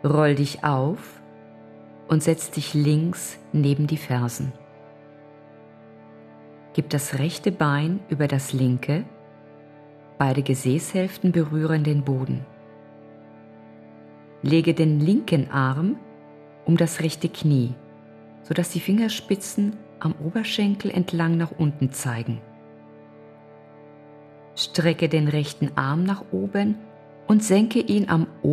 Roll dich auf und setz dich links neben die Fersen. Gib das rechte Bein über das linke, beide Gesäßhälften berühren den Boden. Lege den linken Arm um das rechte Knie, sodass die Fingerspitzen am Oberschenkel entlang nach unten zeigen. Strecke den rechten Arm nach oben und senke ihn am